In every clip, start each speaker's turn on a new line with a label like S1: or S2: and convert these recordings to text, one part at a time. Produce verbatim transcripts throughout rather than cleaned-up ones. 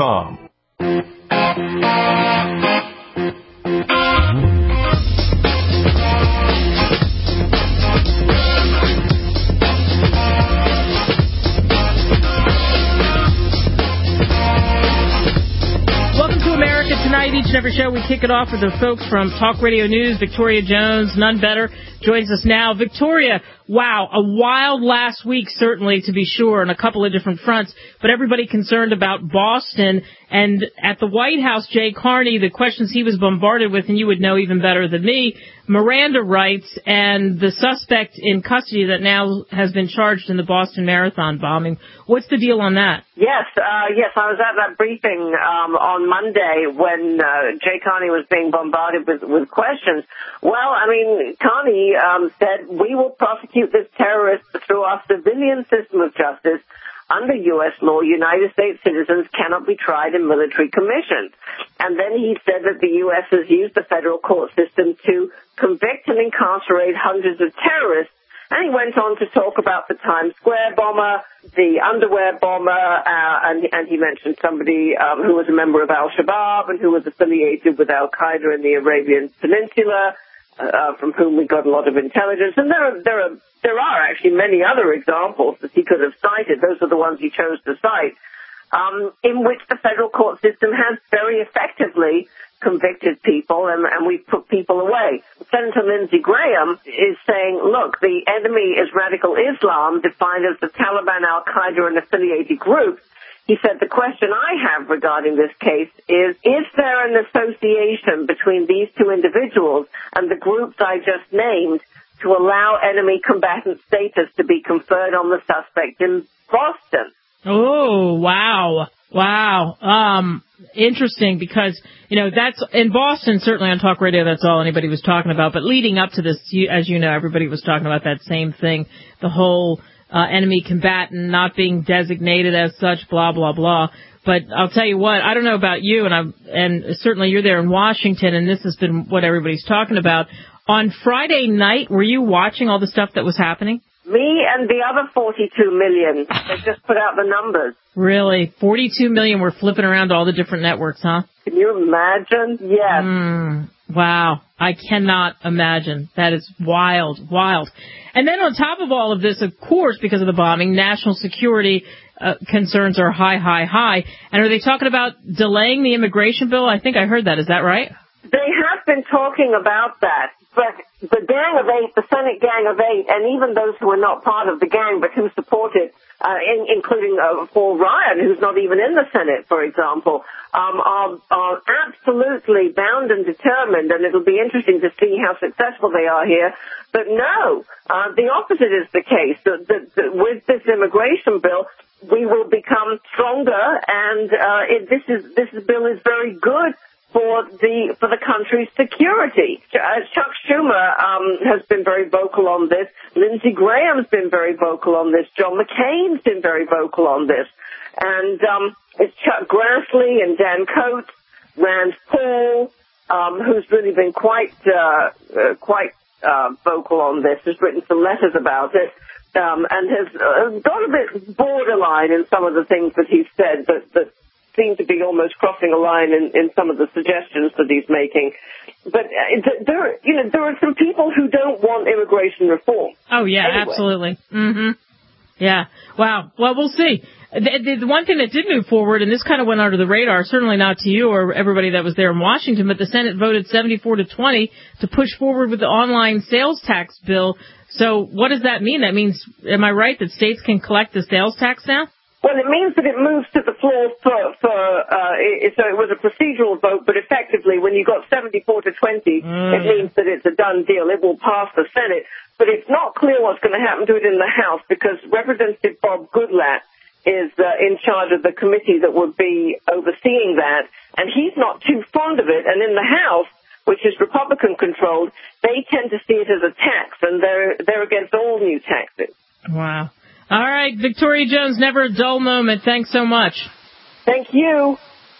S1: com.
S2: Tonight, each and every show, we kick it off with the folks from Talk Radio News. Victoria Jones, none better, joins us now. Victoria, wow, a wild last week, certainly, to be sure, on a couple of different fronts, but everybody concerned about Boston. And at the White House, Jay Carney, the questions he was bombarded with, and you would know even better than me, Miranda rights and the suspect in custody that now has been charged in the Boston Marathon bombing. What's the deal on that?
S3: Yes, uh, yes, I was at that briefing um, on Monday when uh, Jay Carney was being bombarded with, with questions. Well, I mean, Carney um, said, we will prosecute this terrorist through our civilian system of justice. Under U S law, United States citizens cannot be tried in military commissions. And then he said that the U S has used the federal court system to convict and incarcerate hundreds of terrorists. And he went on to talk about the Times Square bomber, the underwear bomber, uh, and, and he mentioned somebody um, who was a member of Al-Shabaab and who was affiliated with Al-Qaeda in the Arabian Peninsula, uh, from whom we got a lot of intelligence. And there are, there are, there are actually many other examples that he could have cited. Those are the ones he chose to cite, um, in which the federal court system has very effectively convicted people, and, and we've put people away. Senator Lindsey Graham is saying, look, the enemy is radical Islam, defined as the Taliban, Al-Qaeda, and affiliated groups. He said, the question I have regarding this case is, is there an association between these two individuals and the groups I just named to allow enemy combatant status to be conferred on the suspect in Boston?
S2: Oh, wow. Wow. Um, interesting, because, you know, that's in Boston, certainly on Talk Radio, that's all anybody was talking about. But leading up to this, you, as you know, everybody was talking about that same thing, the whole uh, enemy combatant not being designated as such, blah, blah, blah. But I'll tell you what, I don't know about you, and I'm, and certainly you're there in Washington, and this has been what everybody's talking about. On Friday night, were you watching all the stuff that was happening?
S3: Me and the other forty-two million. They just put out the numbers.
S2: Really? forty-two million were flipping around to all the different networks, huh?
S3: Can you imagine? Yes.
S2: Mm, wow. I cannot imagine. That is wild, wild. And then on top of all of this, of course, because of the bombing, national security uh, concerns are high, high, high. And are they talking about delaying the immigration bill? I think I heard that. Is that right?
S3: They have been talking about that. But the Gang of Eight, the Senate Gang of Eight, and even those who are not part of the gang but who support it, uh, in, including uh, Paul Ryan, who's not even in the Senate, for example, um, are, are absolutely bound and determined, and it'll be interesting to see how successful they are here. But no, uh, the opposite is the case. That, that, that with this immigration bill, we will become stronger, and uh, it, this is this bill is very good for the for the country's security. Uh, Chuck Schumer um, has been very vocal on this. Lindsey Graham's been very vocal on this. John McCain's been very vocal on this. And um, it's Chuck Grassley and Dan Coates, Rand Paul, um, who's really been quite uh, uh, quite uh, vocal on this, has written some letters about it, um, and has uh, got a bit borderline in some of the things that he's said that, that seem to be almost crossing a line in, in some of the suggestions that he's making. But uh, there, you know, there are some people who don't want immigration reform.
S2: Oh, yeah, anyway. Absolutely. Mm-hmm. Yeah. Wow. Well, we'll see. The, the, the one thing that did move forward, and this kind of went under the radar, certainly not to you or everybody that was there in Washington, but the Senate voted seventy-four to twenty to push forward with the online sales tax bill. So what does that mean? That means, am I right, that states can collect the sales tax now?
S3: Well, it means that it moves to the floor for, for uh, it, so it was a procedural vote, but effectively when you got seventy-four to twenty, mm. it means that it's a done deal. It will pass the Senate, but it's not clear what's going to happen to it in the House because Representative Bob Goodlatte is uh, in charge of the committee that would be overseeing that, and he's not too fond of it. And in the House, which is Republican-controlled, they tend to see it as a tax, and they're they're against all new taxes.
S2: Wow. All right, Victoria Jones, never a dull moment. Thanks so much.
S3: Thank you.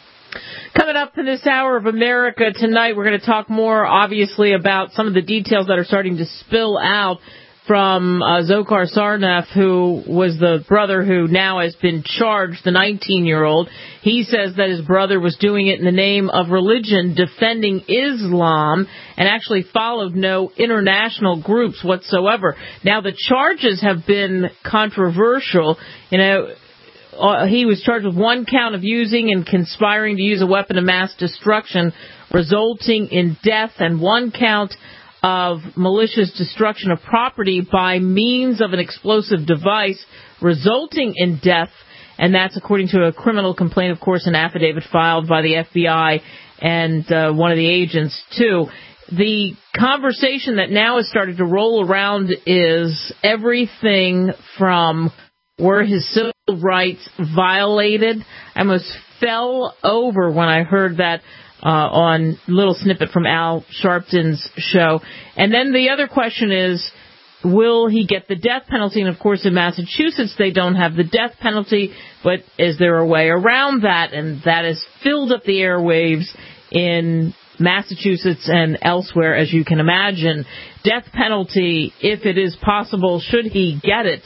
S2: Coming up in this hour of America tonight, we're going to talk more, obviously, about some of the details that are starting to spill out from uh, Dzhokhar Tsarnaev, who was the brother who now has been charged, the nineteen-year-old. He says that his brother was doing it in the name of religion, defending Islam, and actually followed no international groups whatsoever. Now, the charges have been controversial. You know, uh, he was charged with one count of using and conspiring to use a weapon of mass destruction, resulting in death, and one count of malicious destruction of property by means of an explosive device, resulting in death. And that's according to a criminal complaint, of course, an affidavit filed by the F B I and uh, one of the agents, too. The conversation that now has started to roll around is everything from were his civil rights violated. I almost fell over when I heard that uh, on a little snippet from Al Sharpton's show. And then the other question is, will he get the death penalty? And, of course, in Massachusetts, they don't have the death penalty, but is there a way around that? And that has filled up the airwaves in Massachusetts and elsewhere, as you can imagine. Death penalty, if it is possible, should he get it?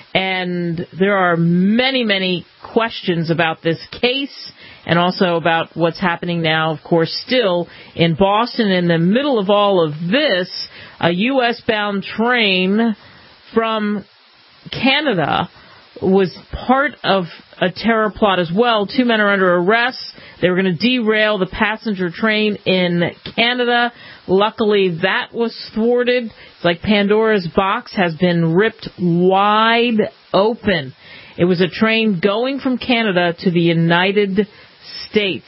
S2: And there are many, many questions about this case and also about what's happening now, of course, still in Boston. In the middle of all of this, a U S-bound train from Canada was part of a terror plot as well. Two men are under arrest. They were going to derail the passenger train in Canada. Luckily, that was thwarted. It's like Pandora's box has been ripped wide open. It was a train going from Canada to the United States.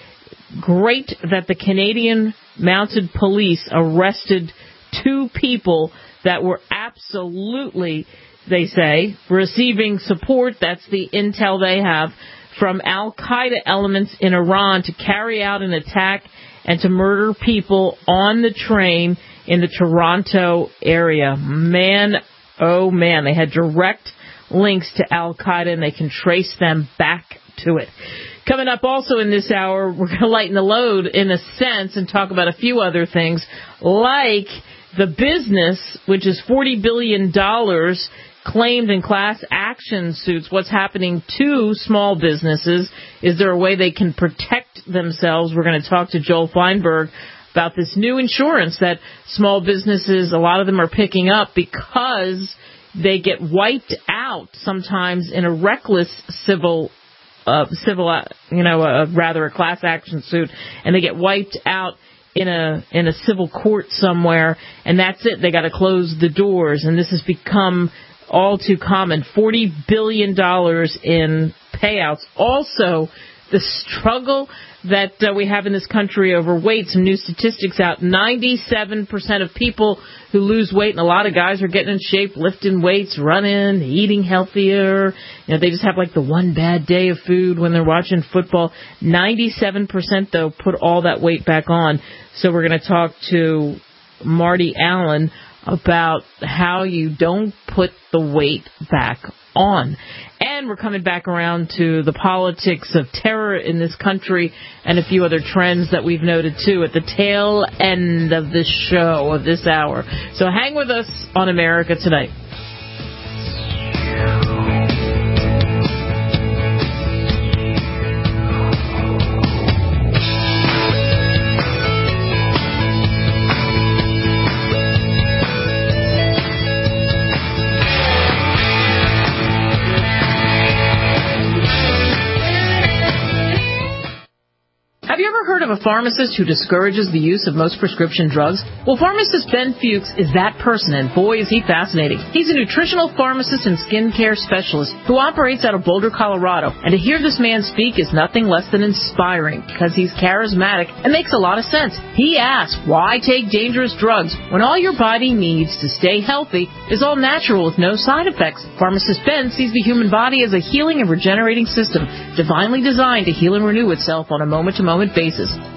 S2: Great that the Canadian Mounted Police arrested two people that were absolutely, they say, receiving support, that's the intel they have, from al-Qaeda elements in Iran to carry out an attack and to murder people on the train in the Toronto area. Man, oh man, they had direct links to al-Qaeda and they can trace them back to it. Coming up also in this hour, we're going to lighten the load in a sense and talk about a few other things like the business, which is forty billion dollars claimed in class action suits. What's happening to small businesses? Is there a way they can protect themselves? We're going to talk to Joel Feinberg about this new insurance that small businesses, a lot of them are picking up because they get wiped out sometimes in a reckless civil uh, civil, uh, you know, uh, rather a class action suit, and they get wiped out in a in a civil court somewhere, and that's it. They got to close the doors, and this has become all too common. forty billion dollars in payouts. Also, the struggle that uh, we have in this country over weight. Some new statistics out. ninety-seven percent of people who lose weight, and a lot of guys are getting in shape, lifting weights, running, eating healthier. You know, they just have like the one bad day of food when they're watching football. ninety-seven percent, though, put all that weight back on. So we're going to talk to Marty Allen about how you don't put the weight back on. And we're coming back around to the politics of terror in this country and a few other trends that we've noted, too, at the tail end of this show, of this hour. So hang with us on America Tonight. Of a pharmacist who discourages the use of most prescription drugs? Well, pharmacist Ben Fuchs is that person, and boy, is he fascinating. He's a nutritional pharmacist and skincare specialist who operates out of Boulder, Colorado. And to hear this man speak is nothing less than inspiring because he's charismatic and makes a lot of sense. He asks, why take dangerous drugs when all your body needs to stay healthy is all natural with no side effects? Pharmacist Ben sees the human body as a healing and regenerating system divinely designed to heal and renew itself on a moment-to-moment basis.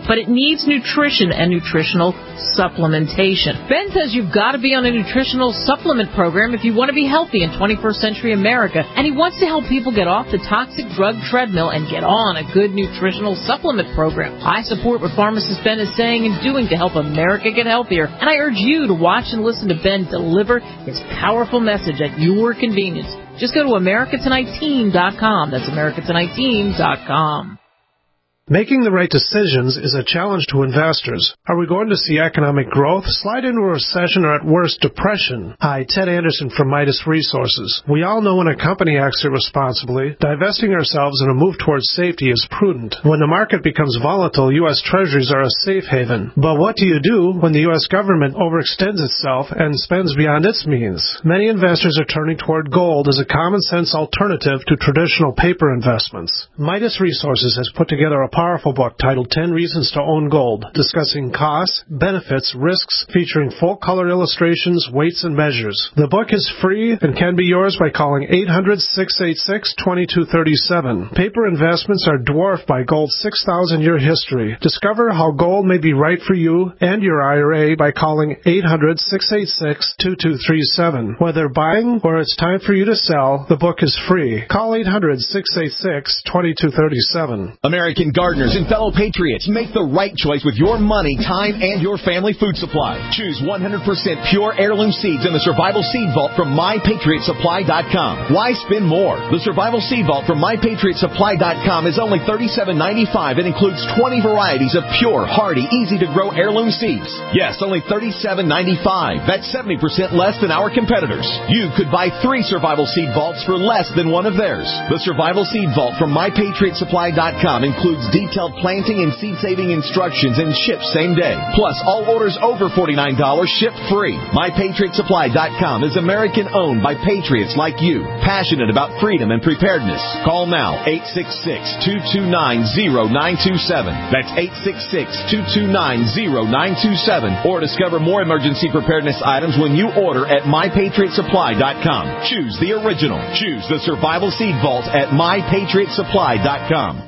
S2: but it needs nutrition and nutritional supplementation. Ben says you've got to be on a nutritional supplement program if you want to be healthy in twenty-first century America, and he wants to help people get off the toxic drug treadmill and get on a good nutritional supplement program. I support what pharmacist Ben is saying and doing to help America get healthier, and I urge you to watch and listen to Ben deliver his powerful message at your convenience. Just go to America Tonight Team dot com. That's America Tonight Team dot com.
S1: Making the right decisions is a challenge to investors. Are we going to see economic growth, slide into a recession, or at worst, depression? Hi, Ted Anderson from Midas Resources. We all know when a company acts irresponsibly, divesting ourselves in a move towards safety is prudent. When the market becomes volatile, U S Treasuries are a safe haven. But what do you do when the U S government overextends itself and spends beyond its means? Many investors are turning toward gold as a common-sense alternative to traditional paper investments. Midas Resources has put together a powerful book titled ten Reasons to Own Gold, discussing costs, benefits, risks, featuring full-color illustrations, weights, and measures. The book is free and can be yours by calling eight hundred, six eight six, two two three seven. Paper investments are dwarfed by gold's six thousand year history. Discover how gold may be right for you and your I R A by calling eight hundred, six eight six, two two three seven. Whether buying or it's time for you to sell, the book is free. Call eight hundred, six eight six, two two three seven.
S4: American gardeners and fellow patriots, make the right choice with your money, time, and your family food supply. Choose one hundred percent pure heirloom seeds in the Survival Seed Vault from my patriot supply dot com. Why spend more? The Survival Seed Vault from my patriot supply dot com is only thirty-seven ninety-five and includes twenty varieties of pure, hardy, easy-to-grow heirloom seeds. Yes, only thirty-seven ninety-five. That's seventy percent less than our competitors. You could buy three Survival Seed Vaults for less than one of theirs. The Survival Seed Vault from my patriot supply dot com includes detailed planting and seed-saving instructions and ships same day. Plus, all orders over forty-nine dollars ship free. my patriot supply dot com is American-owned by patriots like you, passionate about freedom and preparedness. Call now, eight six six, two two nine, zero nine two seven. That's eight six six, two two nine, zero nine two seven. Or discover more emergency preparedness items when you order at my patriot supply dot com. Choose the original. Choose the Survival Seed Vault at my patriot supply dot com.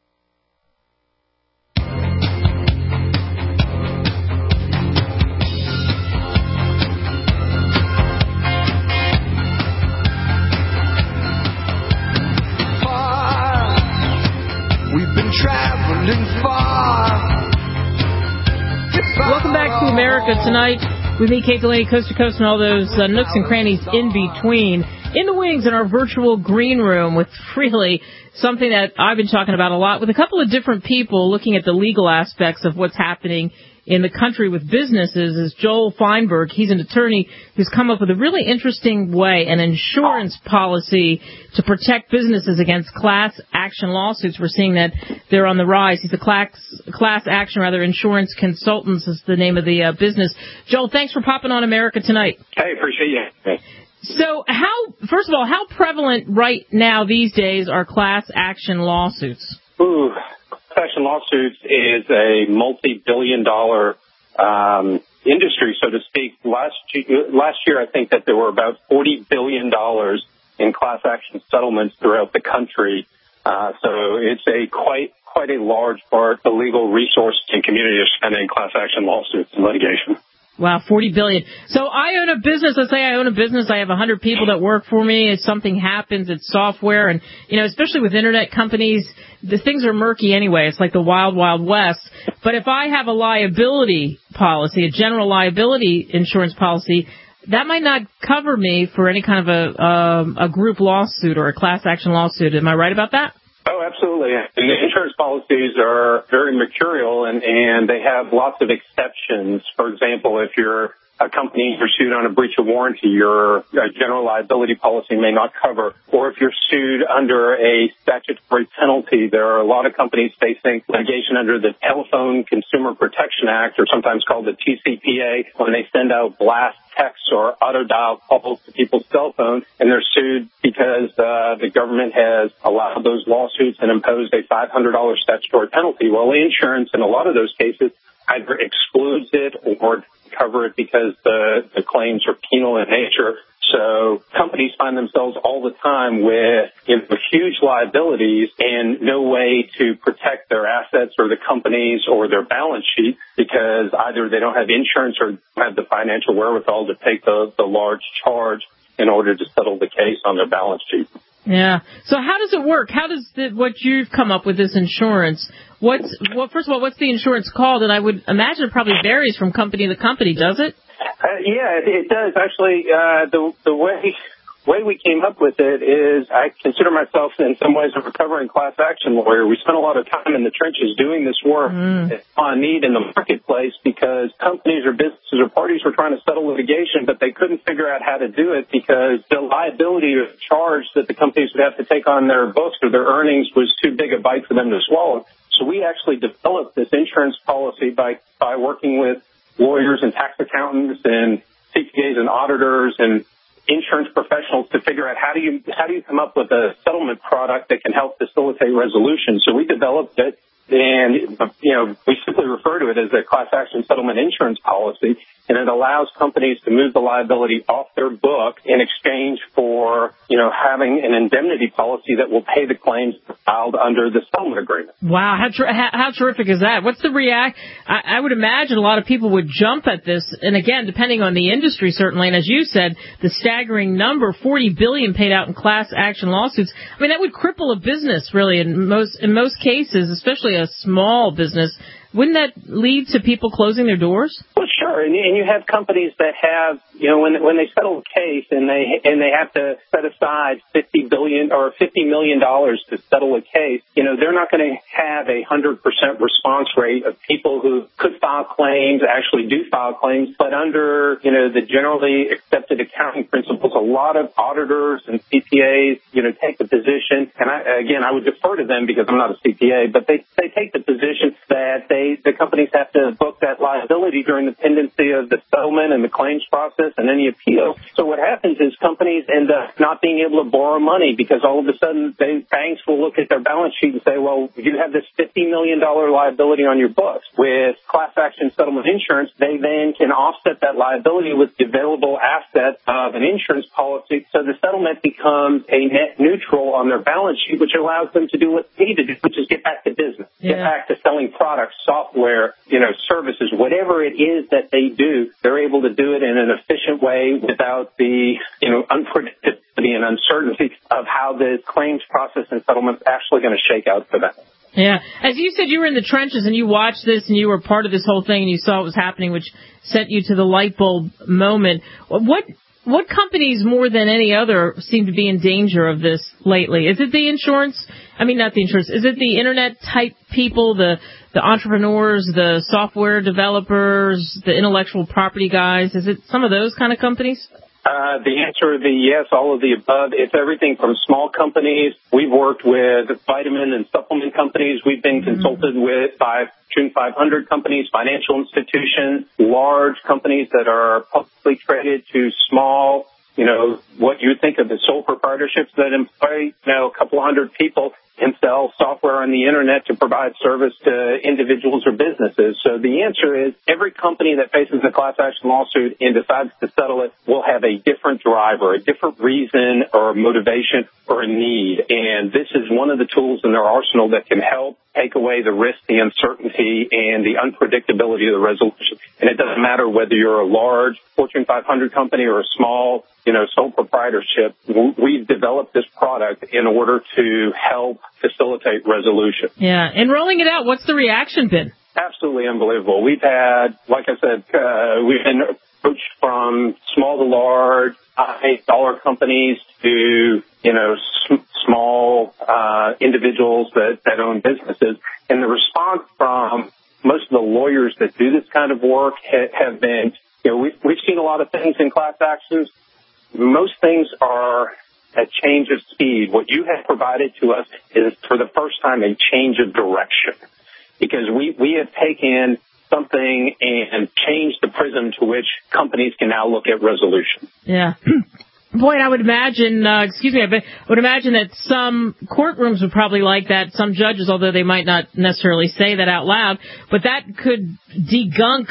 S2: Welcome back to America Tonight with me, Kate Delaney, coast to coast, and all those uh, nooks and crannies in between. In the wings in our virtual green room with really something that I've been talking about a lot with a couple of different people looking at the legal aspects of what's happening in the country with businesses is Joel Feinberg. He's an attorney who's come up with a really interesting way, an insurance policy to protect businesses against class action lawsuits. We're seeing that they're on the rise. He's a class, class action, rather, insurance consultants is the name of the uh, business. Joel, thanks for popping on America Tonight.
S5: Hey, appreciate you. Hey.
S2: So how, first of all, how prevalent right now these days are class action lawsuits?
S5: Ooh. Action lawsuits is a multi-billion dollar um, industry, so to speak. Last year, last year, I think that there were about forty billion dollars in class action settlements throughout the country. Uh, so it's a quite quite a large part of the legal resource and community are spending class action lawsuits and litigation.
S2: Wow, forty billion dollars. So I own a business. Let's say I own a business. I have one hundred people that work for me. If something happens, it's software. And, you know, especially with Internet companies, the things are murky anyway. It's like the wild, wild west. But if I have a liability policy, a general liability insurance policy, that might not cover me for any kind of a, um, a group lawsuit or a class action lawsuit. Am I right about that?
S5: Oh, absolutely. And the insurance policies are very mercurial, and, and they have lots of exceptions. For example, if you're a company you're sued on a breach of warranty, your general liability policy may not cover. Or if you're sued under a statutory penalty, there are a lot of companies facing litigation under the Telephone Consumer Protection Act, or sometimes called the T C P A, when they send out blast texts or auto dial calls to people's cell phones, and they're sued because uh, the government has allowed those lawsuits and imposed a five hundred dollars statutory penalty. Well, the insurance in a lot of those cases either excludes it or cover it because the, the claims are penal in nature. So companies find themselves all the time with, you know, huge liabilities and no way to protect their assets or the companies or their balance sheet because either they don't have insurance or have the financial wherewithal to take the, the large charge in order to settle the case on their balance sheet.
S2: Yeah. So how does it work? How does the, what you've come up with this insurance? What's well? First of all, what's the insurance called? And I would imagine it probably varies from company to company. Does it?
S5: Uh, yeah, it, it does actually. Uh, the the way way we came up with it is I consider myself in some ways a recovering class action lawyer. We spent a lot of time in the trenches doing this work mm. on need in the marketplace because companies or businesses or parties were trying to settle litigation, but they couldn't figure out how to do it because the liability or charge that the companies would have to take on their books or their earnings was too big a bite for them to swallow. So we actually developed this insurance policy by, by working with lawyers and tax accountants and C P As and auditors and insurance professionals to figure out how do you how do you come up with a settlement product that can help facilitate resolution. So we developed it, and you know we simply refer to it as a class action settlement insurance policy, and it allows companies to move the liability off their book in exchange for you know having an indemnity policy that will pay the claims filed under the settlement agreement.
S2: Wow, how, ter- how, how terrific is that? What's the react? I, I would imagine a lot of people would jump at this, and again, depending on the industry, certainly, and as you said, the staggering number, forty billion dollars paid out in class action lawsuits. I mean, that would cripple a business, really, in most in most cases, especially a small business. Wouldn't that lead to people closing their doors?
S5: Well, sure. And, and you have companies that have, you know, when when they settle a case and they and they have to set aside fifty billion dollars or fifty million dollars to settle a case, you know, they're not going to have a one hundred percent response rate of people who could file claims, actually do file claims. But under, you know, the generally accepted accounting principles, a lot of auditors and C P As, you know, take the position. And I, again, I would defer to them because I'm not a C P A, but they, they take the position that they the companies have to book that liability during the pendency of the settlement and the claims process and any appeal. So what happens is companies end up not being able to borrow money because all of a sudden they, banks will look at their balance sheet and say, well, you have this fifty million dollars liability on your books. With class action settlement insurance, they then can offset that liability with the available asset of an insurance policy. So the settlement becomes a net neutral on their balance sheet, which allows them to do what they need to do, which is get back to business, yeah. get back to selling products, software, you know, services, whatever it is that they do, they're able to do it in an efficient way without the, you know, unpredictability and uncertainty of how the claims process and settlement is actually going to shake out for them.
S2: Yeah. As you said, you were in the trenches and you watched this and you were part of this whole thing and you saw what was happening, which sent you to the light bulb moment. What What companies more than any other seem to be in danger of this lately? Is it the insurance? I mean, not the insurance. Is it the internet type people, the the entrepreneurs, the software developers, the intellectual property guys? Is it some of those kind of companies?
S5: Uh, the answer would be yes, all of the above. It's everything from small companies. We've worked with vitamin and supplement companies. We've been mm-hmm. consulted with by Fortune five hundred companies, financial institutions, large companies that are publicly traded to small, you know, what you would think of as sole proprietorships that employ, you know, a couple hundred people and sell software on the internet to provide service to individuals or businesses. So the answer is every company that faces a class action lawsuit and decides to settle it will have a different driver, a different reason or motivation or a need. And this is one of the tools in their arsenal that can help take away the risk, the uncertainty, and the unpredictability of the resolution. And it doesn't matter whether you're a large Fortune five hundred company or a small, you know, sole proprietorship. We've developed this product in order to help facilitate resolution.
S2: Yeah. And rolling it out, what's the reaction been?
S5: Absolutely unbelievable. We've had, like I said, uh, we've been approached from small to large, high dollar companies to, you know, sm- small uh, individuals that, that own businesses. And the response from most of the lawyers that do this kind of work ha- have been, you know, we've, we've seen a lot of things in class actions. Most things are a change of speed. What you have provided to us is, for the first time, a change of direction, because we, we have taken something and changed the prism to which companies can now look at resolution.
S2: Yeah. Boy, I would imagine, uh, excuse me, I would imagine that some courtrooms would probably like that, some judges, although they might not necessarily say that out loud, but that could degunk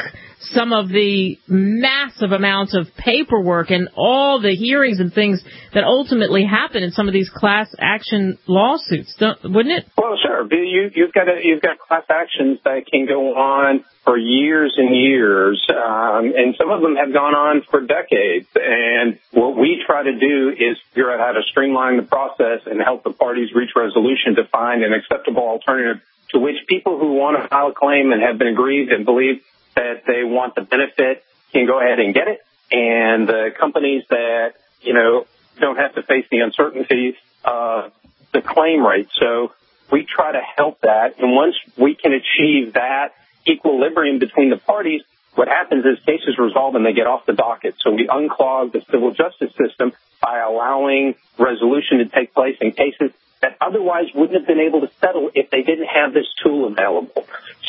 S2: some of the massive amounts of paperwork and all the hearings and things that ultimately happen in some of these class action lawsuits, don't, wouldn't it?
S5: Well, sure. You, you've got a, you've got class actions that can go on for years and years, um, and some of them have gone on for decades. And what we try to do is figure out how to streamline the process and help the parties reach resolution to find an acceptable alternative to which people who want to file a claim and have been aggrieved and believe that they want the benefit can go ahead and get it. And the companies that, you know, don't have to face the uncertainties of the claim rate. So we try to help that. And once we can achieve that equilibrium between the parties, what happens is cases resolve and they get off the docket. So we unclog the civil justice system by allowing resolution to take place in cases that otherwise wouldn't have been able to settle if they didn't have this tool available.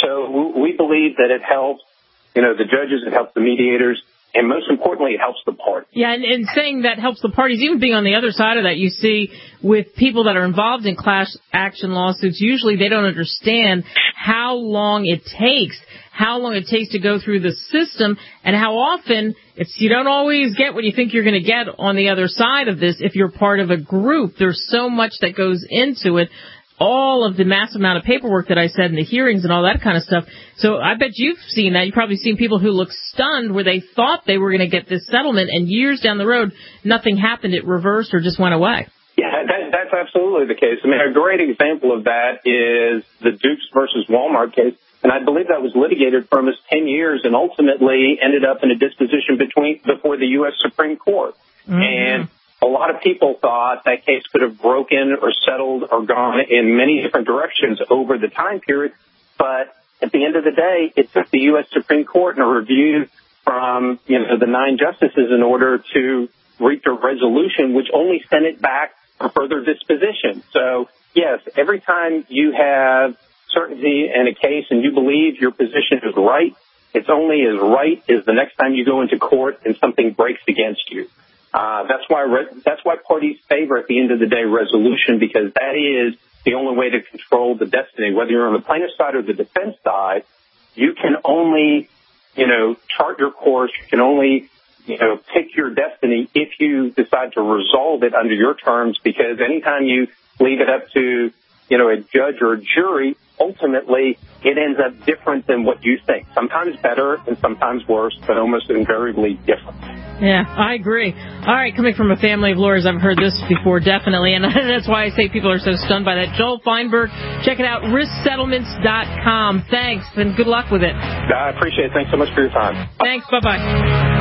S5: So we believe that it helps, you know, the judges, it helps the mediators, and most importantly, it helps the parties.
S2: Yeah, and, and saying that helps the parties, even being on the other side of that, you see with people that are involved in class action lawsuits, usually they don't understand how long it takes, how long it takes to go through the system, and how often it's you don't always get what you think you're going to get on the other side of this if you're part of a group. There's so much that goes into it. All of the massive amount of paperwork that I said in the hearings and all that kind of stuff. So I bet you've seen that. You've probably seen people who look stunned where they thought they were going to get this settlement, and years down the road, nothing happened. It reversed or just went away.
S5: Yeah, that, that's absolutely the case. I mean, a great example of that is the Dukes versus Walmart case. And I believe that was litigated for almost ten years and ultimately ended up in a disposition between before the U S Supreme Court. Mm-hmm. And a lot of people thought that case could have broken or settled or gone in many different directions over the time period. But at the end of the day, it took the U S Supreme Court and a review from, you know, the nine justices in order to reach a resolution, which only sent it back for further disposition. So, yes, every time you have certainty in a case and you believe your position is right, it's only as right as the next time you go into court and something breaks against you. Uh, that's why re- that's why parties favor, at the end of the day, resolution, because that is the only way to control the destiny. Whether you're on the plaintiff side or the defense side, you can only, you know, chart your course. You can only, you know, pick your destiny if you decide to resolve it under your terms, because anytime you leave it up to, you know, a judge or a jury, ultimately it ends up different than what you think. Sometimes better and sometimes worse, but almost invariably different.
S2: Yeah, I agree. All right, coming from a family of lawyers, I've heard this before, definitely, and that's why I say people are so stunned by that. Joel Feinberg, check it out, risk settlements dot com. Thanks, and good luck with it.
S5: I appreciate it. Thanks so much for your time.
S2: Thanks. Bye-bye.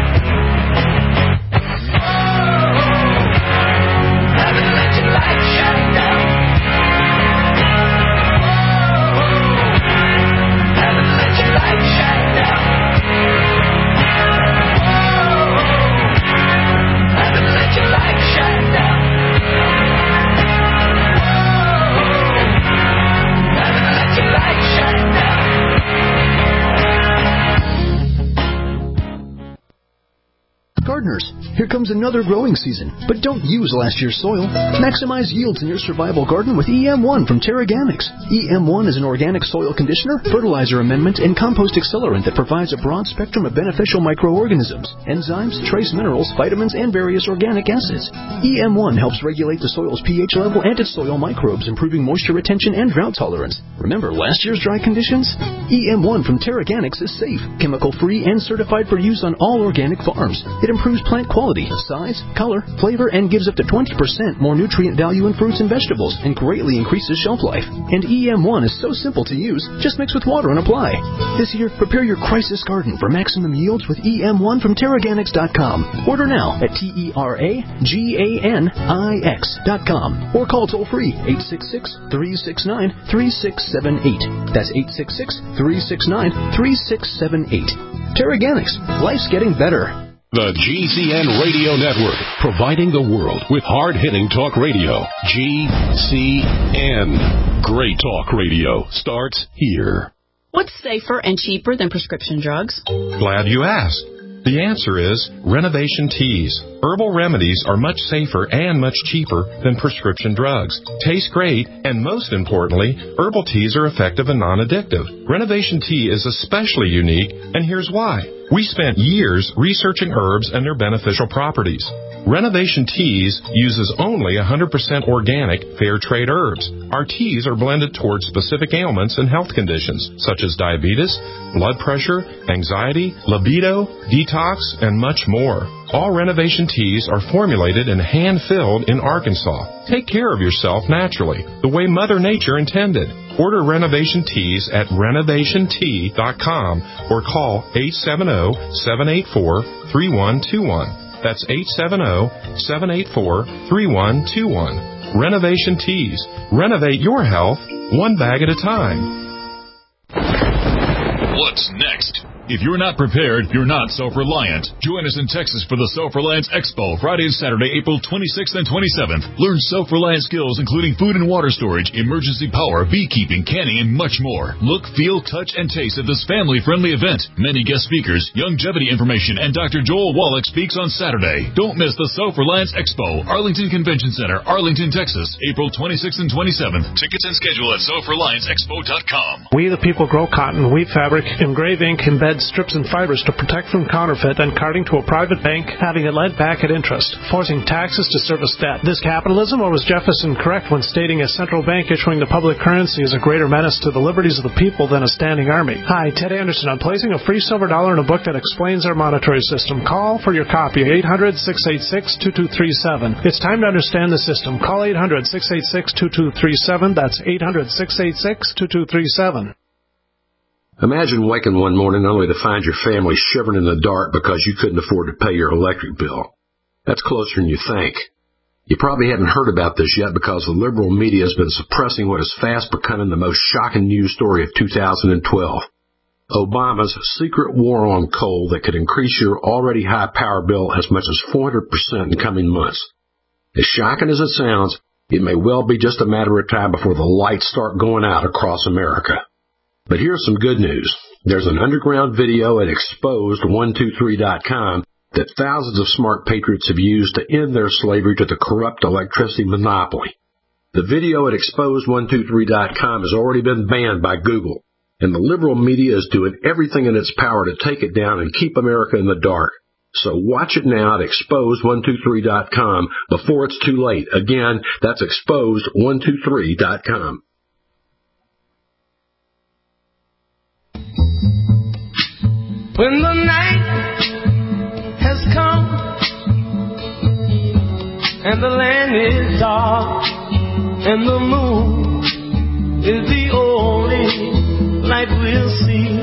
S6: Gardeners, here comes another growing season, but don't use last year's soil. Maximize yields in your survival garden with E M one from TerraGanix. E M one is an organic soil conditioner, fertilizer amendment, and compost accelerant that provides a broad spectrum of beneficial microorganisms, enzymes, trace minerals, vitamins, and various organic acids. E M one helps regulate the soil's pH level and its soil microbes, improving moisture retention and drought tolerance. Remember last year's dry conditions? E M one from TerraGanix is safe, chemical-free, and certified for use on all organic farms. It improves plant quality, size, color, flavor, and gives up to twenty percent more nutrient value in fruits and vegetables, and greatly increases shelf life. And E M one is so simple to use, just mix with water and apply. This year, prepare your crisis garden for maximum yields with E M one from Terraganix dot com. Order now at T E R A G A N I X dot com or call toll-free eight six six, three six nine, three six seven eight. That's eight six six, three six nine, three six seven eight. Terraganix. Life's getting better.
S7: The G C N Radio Network, providing the world with hard-hitting talk radio. G C N. Great talk radio starts here.
S8: What's safer and cheaper than prescription drugs?
S9: Glad you asked.
S8: The answer is Renovation Teas. Herbal remedies are much safer and much cheaper than prescription drugs. Taste great, and most importantly, herbal teas are effective and non-addictive. Renovation Tea is especially unique, and here's why. We spent years researching herbs and their beneficial properties. Renovation Teas uses only one hundred percent organic, fair trade herbs. Our teas are blended towards specific ailments and health conditions, such as diabetes, blood pressure, anxiety, libido, detox, and much more. All Renovation Teas are formulated and hand-filled in Arkansas. Take care of yourself naturally, the way Mother Nature intended. Order Renovation Teas at renovation tea dot com or call eight seven zero, seven eight four, three one two one. That's eight seven zero, seven eight four, three one two one. Renovation Teas. Renovate your health one bag at a time.
S9: What's next? If you're not prepared, you're not self-reliant. Join us in Texas for the Self-Reliance Expo, Friday and Saturday, April twenty-sixth and twenty-seventh. Learn self-reliant skills including food and water storage, emergency power, beekeeping, canning, and much more. Look, feel, touch, and taste at this family-friendly event. Many guest speakers, longevity information, and Doctor Joel Wallach speaks on Saturday. Don't miss the Self-Reliance Expo, Arlington Convention Center, Arlington, Texas, April twenty-sixth and twenty-seventh. Tickets and schedule at self reliance expo dot com.
S1: We the people grow cotton, weave fabric, engrave ink, embed strips and fibers to protect from counterfeit and carting to a private bank, having it lent back at interest, forcing taxes to service debt. This capitalism, or was Jefferson correct when stating a central bank issuing the public currency is a greater menace to the liberties of the people than a standing army? Hi, Ted Anderson. I'm placing a free silver dollar in a book that explains our monetary system. Call for your copy, eight hundred, six eight six, two two three seven. It's time to understand the system. Call eight hundred, six eight six, two two three seven. That's eight hundred, six eight six, two two three seven.
S10: Imagine waking one morning only to find your family shivering in the dark because you couldn't afford to pay your electric bill. That's closer than you think. You probably haven't heard about this yet because the liberal media has been suppressing what is fast becoming the most shocking news story of two thousand twelve. Obama's secret war on coal that could increase your already high power bill as much as four hundred percent in coming months. As shocking as it sounds, it may well be just a matter of time before the lights start going out across America. But here's some good news. There's an underground video at exposed one two three dot com that thousands of smart patriots have used to end their slavery to the corrupt electricity monopoly. The video at exposed one two three dot com has already been banned by Google, and the liberal media is doing everything in its power to take it down and keep America in the dark. So watch it now at exposed one two three dot com before it's too late. Again, that's exposed one two three dot com.
S11: When the night has come and the land is dark and the moon is the only light we'll see,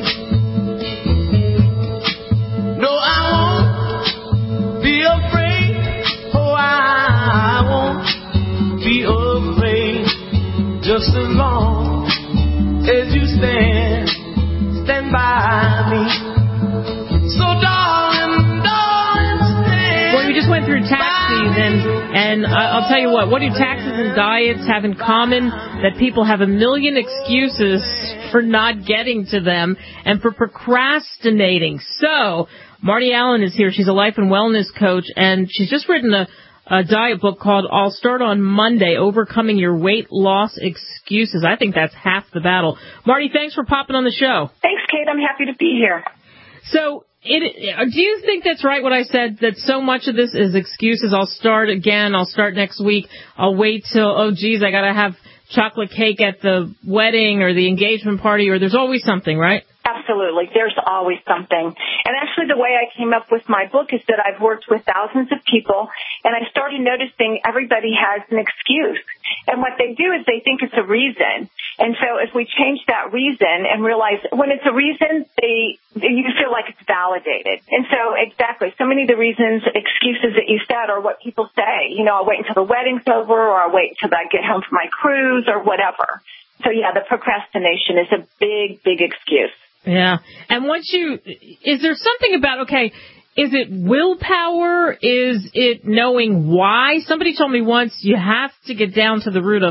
S11: no, I won't be afraid. Oh, I won't be afraid. Just as long as you stand, stand by me. So darling, darling, stand.
S2: Well, we just went through tax season, and I'll tell you what, what do taxes and diets have in common? That people have a million excuses for not getting to them and for procrastinating. So, Marty Allen is here. She's a life and wellness coach, and she's just written a, a diet book called I'll Start on Monday, Overcoming Your Weight Loss Excuses. I think that's half the battle. Marty, thanks for popping on the show.
S12: Thanks, Kate. I'm happy to be here.
S2: So, it, do you think that's right what I said, that so much of this is excuses? I'll start again, I'll start next week, I'll wait till, oh, geez, I got to have chocolate cake at the wedding or the engagement party, or there's always something, right?
S12: Absolutely. There's always something. And actually the way I came up with my book is that I've worked with thousands of people, and I started noticing everybody has an excuse. And what they do is they think it's a reason. And so if we change that reason and realize when it's a reason, they you feel like it's validated. And so exactly, so many of the reasons, excuses that you said are what people say. You know, I'll wait until the wedding's over, or I'll wait until I get home from my cruise, or whatever. So, yeah, the procrastination is a big, big excuse.
S2: Yeah. And once you, is there something about, okay, is it willpower? Is it knowing why? Somebody told me once you have to get down to the root of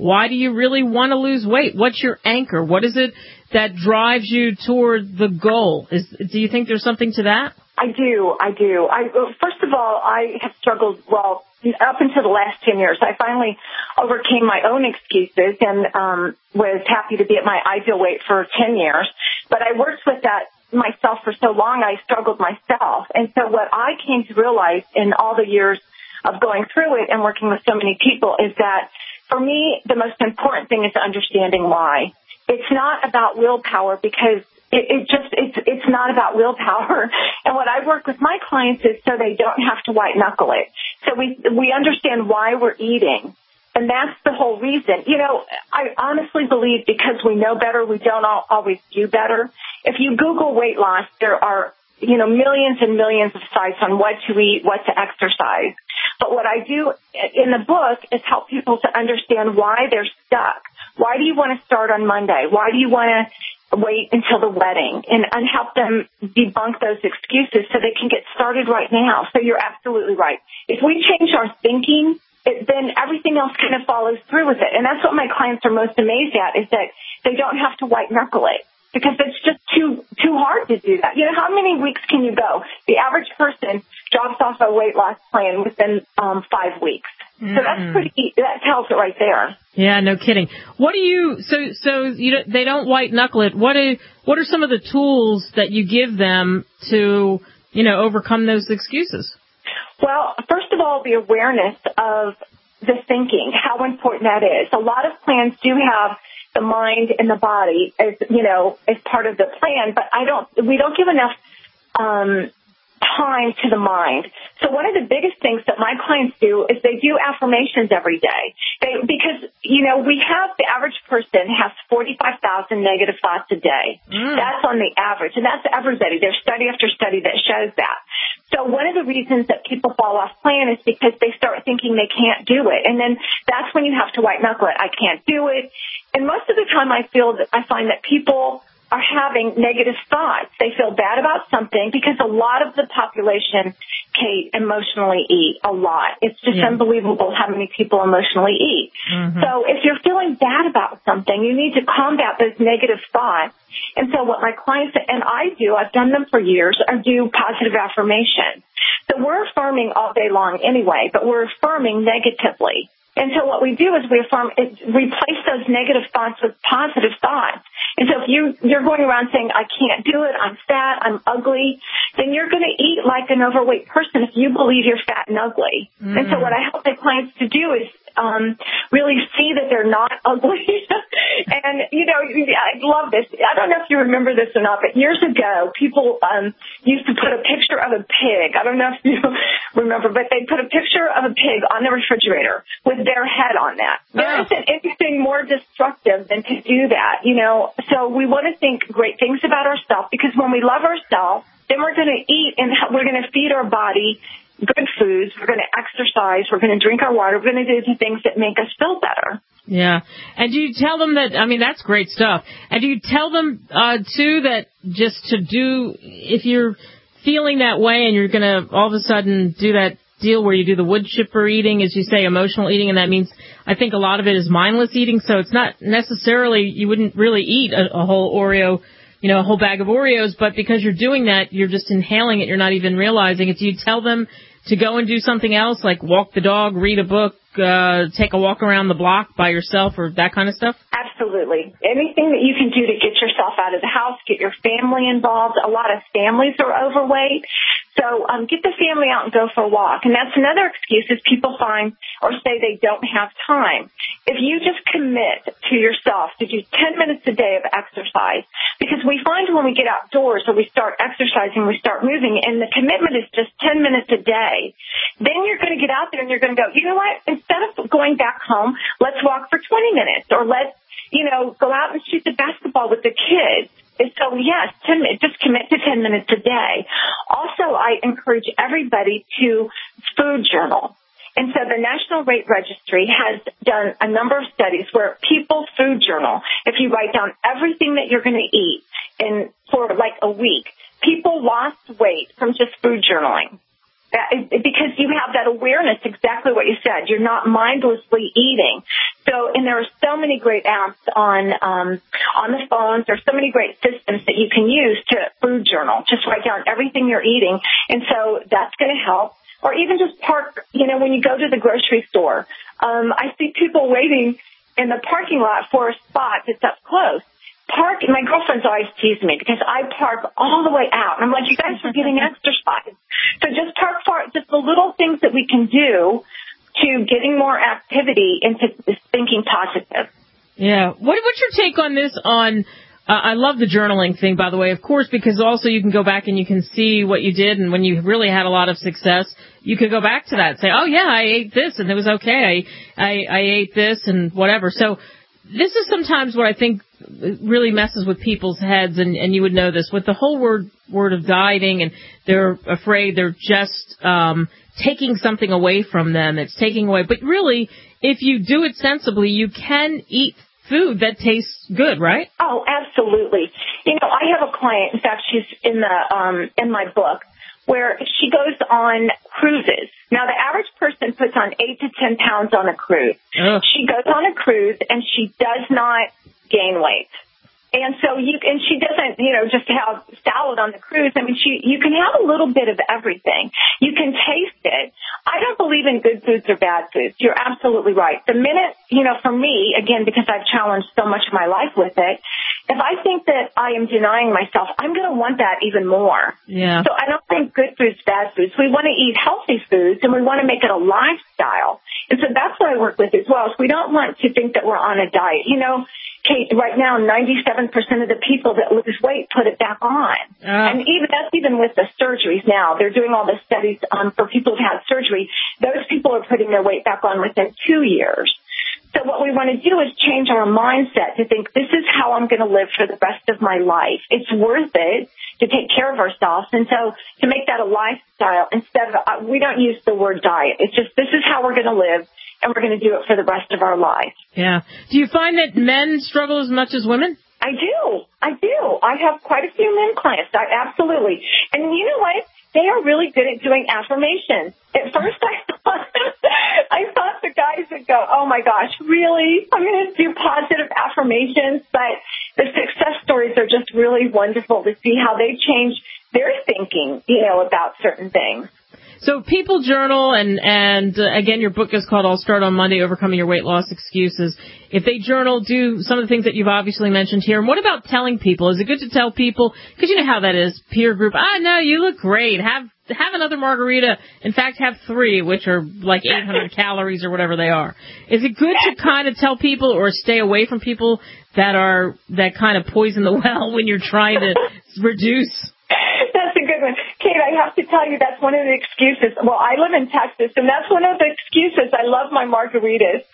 S2: why do you really want to lose weight? What's your anchor? What is it that drives you toward the goal? Is, do you think there's something to that?
S12: I do. I do. I, first of all, I have struggled, well, up until the last ten years. I finally overcame my own excuses and um, was happy to be at my ideal weight for ten years. But I worked with that myself for so long, I struggled myself. And so what I came to realize in all the years of going through it and working with so many people is that for me, the most important thing is understanding why. It's not about willpower because it, it just, it's, it's not about willpower. And what I work with my clients is so they don't have to white knuckle it. So we, we understand why we're eating. And that's the whole reason. You know, I honestly believe because we know better, we don't all, always do better. If you Google weight loss, there are, you know, millions and millions of sites on what to eat, what to exercise. But what I do in the book is help people to understand why they're stuck. Why do you want to start on Monday? Why do you want to wait until the wedding? And, and help them debunk those excuses so they can get started right now. So you're absolutely right. If we change our thinking, it, then everything else kind of follows through with it. And that's what my clients are most amazed at, is that they don't have to white knuckle it. Because it's just too too hard to do that. You know, how many weeks can you go? The average person drops off a weight loss plan within um, five weeks. Mm-hmm. So that's pretty. That tells it right there.
S2: Yeah, no kidding. What do you? So so you don't, they don't white knuckle it. What are what are some of the tools that you give them to, you know, overcome those excuses?
S12: Well, first of all, the awareness of the thinking, how important that is. A lot of plans do have the mind and the body as, you know, as part of the plan, but I don't, we don't give enough, um, time to the mind. So one of the biggest things that my clients do is they do affirmations every day. They, because, you know, we have, the average person has forty-five thousand negative thoughts a day. Mm. That's on the average, and that's everybody. There's study after study that shows that. So one of the reasons that people fall off plan is because they start thinking they can't do it. And then that's when you have to white knuckle it. I can't do it. And most of the time I feel that I find that people are having negative thoughts. They feel bad about something because a lot of the population, Kate, emotionally eat a lot. It's just yeah. unbelievable how many people emotionally eat. Mm-hmm. So if you're feeling bad about something, you need to combat those negative thoughts. And so what my clients, and I do, I've done them for years, I do positive affirmation. So we're affirming all day long anyway, but we're affirming negatively. And so what we do is we affirm, it, replace those negative thoughts with positive thoughts. And so if you, you're going around saying, I can't do it, I'm fat, I'm ugly, then you're going to eat like an overweight person if you believe you're fat and ugly. Mm. And so what I help my clients to do is um, really see that they're not ugly. And, you know, I love this. I don't know if you remember this or not, but years ago, people um, used to put a picture of a pig. I don't know if you remember, but they put a picture of a pig on the refrigerator with their head on that. There oh. isn't anything more destructive than to do that, you know. So we want to think great things about ourselves, because when we love ourselves, then we're going to eat and we're going to feed our body good foods. We're going to exercise. We're going to drink our water. We're going to do the things that make us feel better.
S2: Yeah. And do you tell them that, I mean, that's great stuff. And do you tell them, uh, too, that just to do, if you're feeling that way and you're going to all of a sudden do that deal where you do the wood chipper eating, as you say, emotional eating, and that means I think a lot of it is mindless eating, so it's not necessarily, you wouldn't really eat a, a whole Oreo, you know, a whole bag of Oreos, but because you're doing that, you're just inhaling it, you're not even realizing it. Do you tell them to go and do something else, like walk the dog, read a book, uh, take a walk around the block by yourself, or that kind of stuff?
S12: Absolutely. Anything that you can do to get yourself out of the house, get your family involved. A lot of families are overweight. So um, get the family out and go for a walk. And that's another excuse is people find or say they don't have time. If you just commit to yourself to do ten minutes a day of exercise, because we find when we get outdoors or we start exercising, we start moving, and the commitment is just ten minutes a day, then you're going to get out there and you're going to go, you know what, instead of going back home, let's walk for twenty minutes, or let's, you know, go out and shoot the basketball with the kids. And so, yes, ten, just commit to ten minutes a day. Also, I encourage everybody to food journal. And so the National Weight Registry has done a number of studies where people food journal. If you write down everything that you're going to eat in for like a week, people lost weight from just food journaling. Because you have that awareness, exactly what you said. You're not mindlessly eating. So, and there are so many great apps on um, on the phones. There's so many great systems that you can use to food journal. Just write down everything you're eating, and so that's going to help. Or even just park, you know, when you go to the grocery store. Um, I see people waiting in the parking lot for a spot that's up close. Park, my girlfriend's always teased me because I park all the way out. And I'm like, you guys are getting exercise. So just park far, just the little things that we can do to getting more activity into thinking positive.
S2: Yeah. What, what's your take on this on, uh, I love the journaling thing, by the way, of course, because also you can go back and you can see what you did, and when you really had a lot of success, you could go back to that and say, oh, yeah, I ate this, and it was okay. I, I, I ate this and whatever. So this is sometimes what I think really messes with people's heads, and, and you would know this, with the whole word word of dieting, and they're afraid they're just um, taking something away from them. It's taking away. But really, if you do it sensibly, you can eat food that tastes good, right?
S12: Oh, absolutely. You know, I have a client, in fact, she's in the um, in my book, where she goes on cruises. Now, the average person puts on eight to ten pounds on a cruise. Ugh. She goes on a cruise, and she does not gain weight. And so you, and she doesn't, you know, just have salad on the cruise. I mean, she, you can have a little bit of everything. You can taste it. I don't believe in good foods or bad foods. You're absolutely right. The minute, you know, for me, again, because I've challenged so much of my life with it, if I think that I am denying myself, I'm going to want that even more.
S2: Yeah.
S12: So I don't think good foods, bad foods. We want to eat healthy foods, and we want to make it a lifestyle. And so that's what I work with as well. So we don't want to think that we're on a diet. You know, Kate, right now, ninety-seven percent of the people that lose weight put it back on. Uh. And even that's even with the surgeries now. They're doing all the studies um, for people who've had surgery. Those people are putting their weight back on within two years. So what we want to do is change our mindset to think this is how I'm going to live for the rest of my life. It's worth it to take care of ourselves. And so to make that a lifestyle, instead of, uh, we don't use the word diet. It's just this is how we're going to live, and we're going to do it for the rest of our life.
S2: Yeah. Do you find that men struggle as much as women?
S12: I do. I do. I have quite a few men clients. I, absolutely. And you know what? They are really good at doing affirmations. At first, I thought, I thought the guys would go, oh, my gosh, really? I'm going to do positive affirmations. But the success stories are just really wonderful to see how they change their thinking, you know, about certain things.
S2: So people journal, and, and uh, again, your book is called I'll Start on Monday, Overcoming Your Weight Loss Excuses. If they journal, do some of the things that you've obviously mentioned here. And what about telling people? Is it good to tell people? Because you know how that is, peer group. Ah, no, you look great. Have have another margarita. In fact, have three, which are like eight hundred calories or whatever they are. Is it good to kind of tell people or stay away from people that are that kind of poison the well when you're trying to reduce?
S12: That's a good one. Kate, I have to tell you, that's one of the excuses. Well, I live in Texas, and that's one of the excuses. I love my margaritas.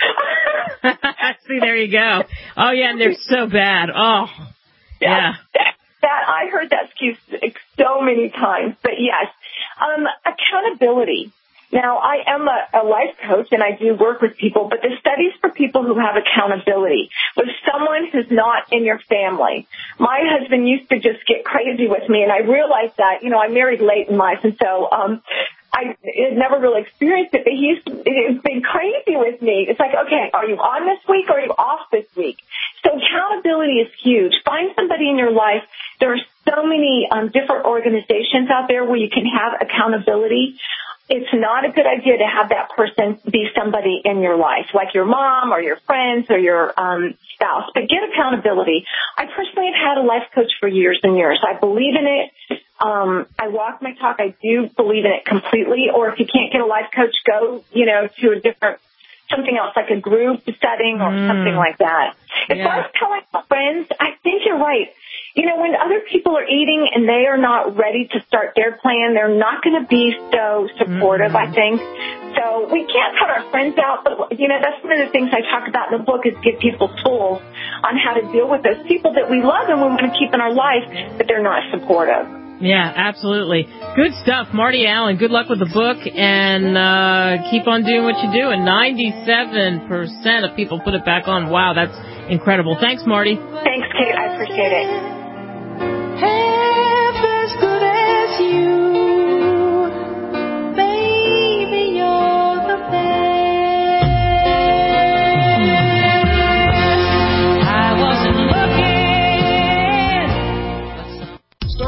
S2: See, there you go. Oh, yeah, and they're so bad. Oh, yeah.
S12: yeah. That I heard that excuse so many times. But, yes, um, accountability. Now, I am a, a life coach, and I do work with people, but the studies for people who have accountability with someone who's not in your family. My husband used to just get crazy with me, and I realized that, you know, I married late in life, and so um, I had never really experienced it, but he used to, it's been crazy with me. It's like, okay, are you on this week or are you off this week? So accountability is huge. Find somebody in your life. There are so many um, different organizations out there where you can have accountability. It's not a good idea to have that person be somebody in your life, like your mom or your friends or your um, spouse. But get accountability. I personally have had a life coach for years and years. I believe in it. Um, I walk my talk. I do believe in it completely. Or if you can't get a life coach, go, you know, to a different, something else, like a group setting or mm. something like that. As yeah. far as telling friends, I think you're right. You know, when other people are eating and they are not ready to start their plan, they're not going to be so supportive, mm-hmm. I think. So we can't cut our friends out, but, you know, that's one of the things I talk about in the book is give people tools on how to deal with those people that we love and we want to keep in our life, but they're not supportive.
S2: Yeah, absolutely. Good stuff. Marty Allen, good luck with the book, and uh, keep on doing what you do. And ninety-seven percent of people put it back on. Wow, that's incredible. Thanks, Marty.
S12: Thanks, Kate. I appreciate it.
S11: Half as good as you, baby, you're the best.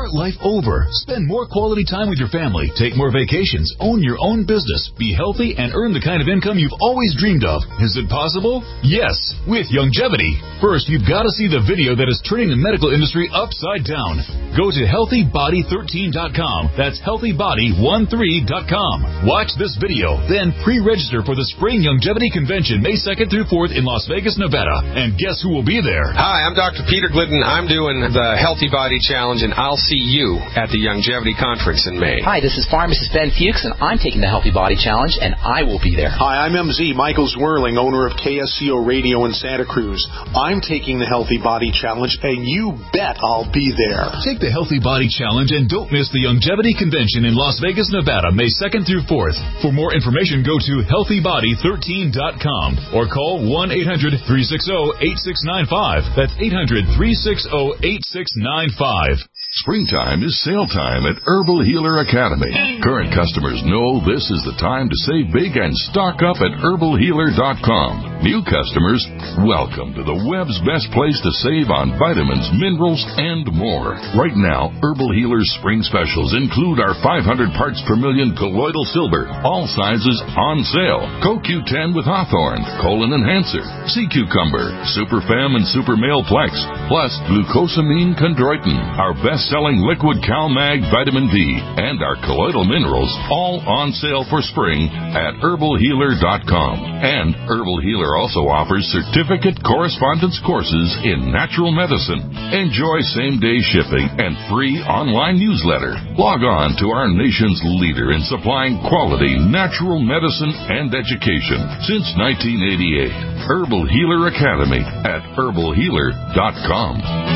S9: start life over. Spend more quality time with your family, take more vacations, own your own business, be healthy, and earn the kind of income you've always dreamed of. Is it possible? Yes, with Youngevity. First, you've got to see the video that is turning the medical industry upside down. Go to healthy body thirteen dot com. That's healthy body thirteen dot com. Watch this video, then pre-register for the Spring Youngevity Convention May second through fourth in Las Vegas, Nevada. And guess who will be there?
S13: Hi, I'm Doctor Peter Glidden. I'm doing the Healthy Body Challenge, and I'll see you at the Youngevity Conference in May.
S14: Hi, this is Pharmacist Ben Fuchs, and I'm taking the Healthy Body Challenge, and I will be there.
S15: Hi, I'm M Z Michael Zwirling, owner of K S C O Radio in Santa Cruz. I'm taking the Healthy Body Challenge, and you bet I'll be there.
S9: Take the Healthy Body Challenge and don't miss the Youngevity Convention in Las Vegas, Nevada, May second through fourth. For more information, go to healthy body thirteen dot com or call one eight hundred three six zero eight six nine five. That's eight hundred three six zero eight six nine five.
S16: Springtime is sale time at Herbal Healer Academy. Current customers know this is the time to save big and stock up at herbal healer dot com. New customers, welcome to the web's best place to save on vitamins, minerals, and more. Right now, Herbal Healer's spring specials include our five hundred parts per million colloidal silver, all sizes on sale. Co Q ten with Hawthorne, Colon Enhancer, Sea Cucumber, Super Fem and Super Male Plex, plus Glucosamine Chondroitin, our best-selling liquid CalMag Vitamin D, and our colloidal minerals, all on sale for spring at herbal healer dot com. And Herbal Healer also offers certificate correspondence courses in natural medicine. Enjoy same-day shipping and free online newsletter. Log on to our nation's leader in supplying quality natural medicine and education since nineteen eighty-eight. Herbal Healer Academy at herbal healer dot com.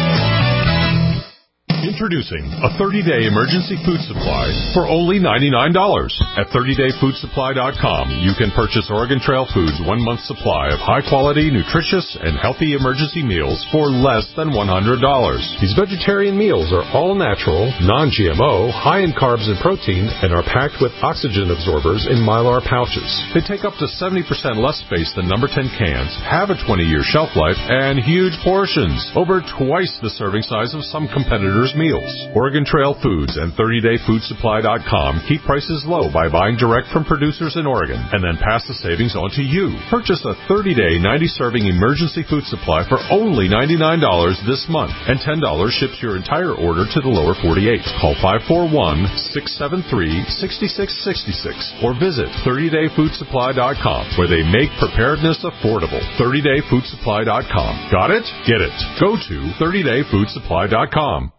S17: Introducing a thirty-day emergency food supply for only ninety-nine dollars. At thirty day food supply dot com, you can purchase Oregon Trail Foods' one-month supply of high-quality, nutritious, and healthy emergency meals for less than one hundred dollars. These vegetarian meals are all natural, non-G M O, high in carbs and protein, and are packed with oxygen absorbers in Mylar pouches. They take up to seventy percent less space than number ten cans, have a twenty year shelf life, and huge portions, over twice the serving size of some competitors' meals. Oregon Trail Foods and thirty day food supply dot com keep prices low by buying direct from producers in Oregon and then pass the savings on to you. Purchase a thirty day, ninety serving emergency food supply for only ninety-nine dollars this month, and ten dollars ships your entire order to the lower forty-eight. Call five four one, six seven three, six six six six or visit thirty day food supply dot com, where they make preparedness affordable. thirty day food supply dot com. Got it? Get it. Go to thirty day food supply dot com.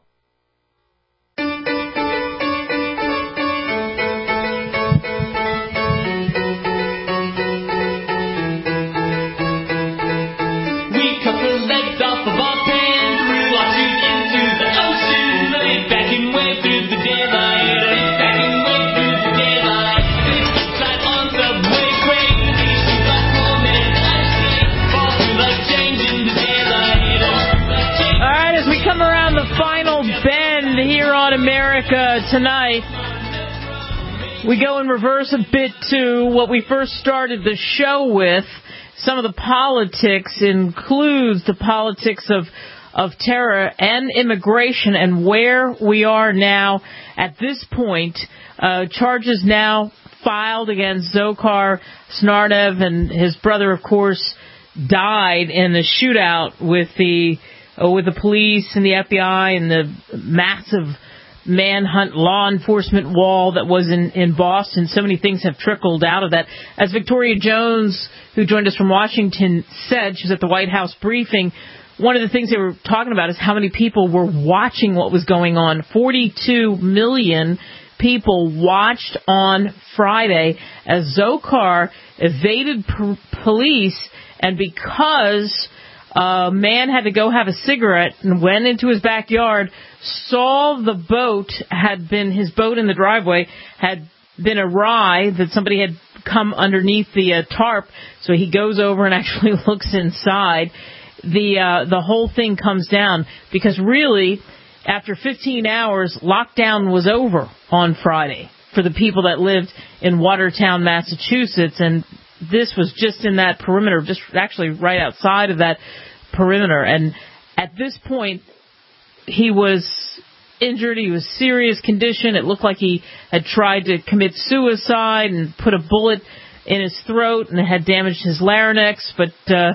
S2: America tonight, we go in reverse a bit to what we first started the show with. Some of the politics includes the politics of of terror and immigration and where we are now at this point. Uh, charges now filed against Dzhokhar Tsarnaev, and his brother, of course, died in the shootout with the uh, with the police and the F B I and the massive manhunt law enforcement wall that was in, in Boston. So many things have trickled out of that. As Victoria Jones, who joined us from Washington, said, she was at the White House briefing, one of the things they were talking about is how many people were watching what was going on. forty-two million people watched on Friday as Dzhokhar evaded p- police, and because a man had to go have a cigarette and went into his backyard, saw the boat had been, his boat in the driveway had been awry, that somebody had come underneath the uh, tarp, so he goes over and actually looks inside. The uh, the whole thing comes down because really, after fifteen hours, lockdown was over on Friday for the people that lived in Watertown, Massachusetts, and this was just in that perimeter, just actually right outside of that perimeter. And at this point, he was injured. He was serious condition. It looked like he had tried to commit suicide and put a bullet in his throat and it had damaged his larynx. But uh,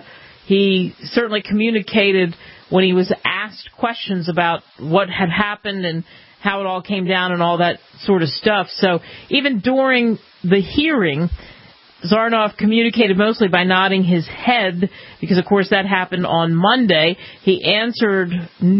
S2: he certainly communicated when he was asked questions about what had happened and how it all came down and all that sort of stuff. So even during the hearing, Zarnoff communicated mostly by nodding his head because, of course, that happened on Monday. He answered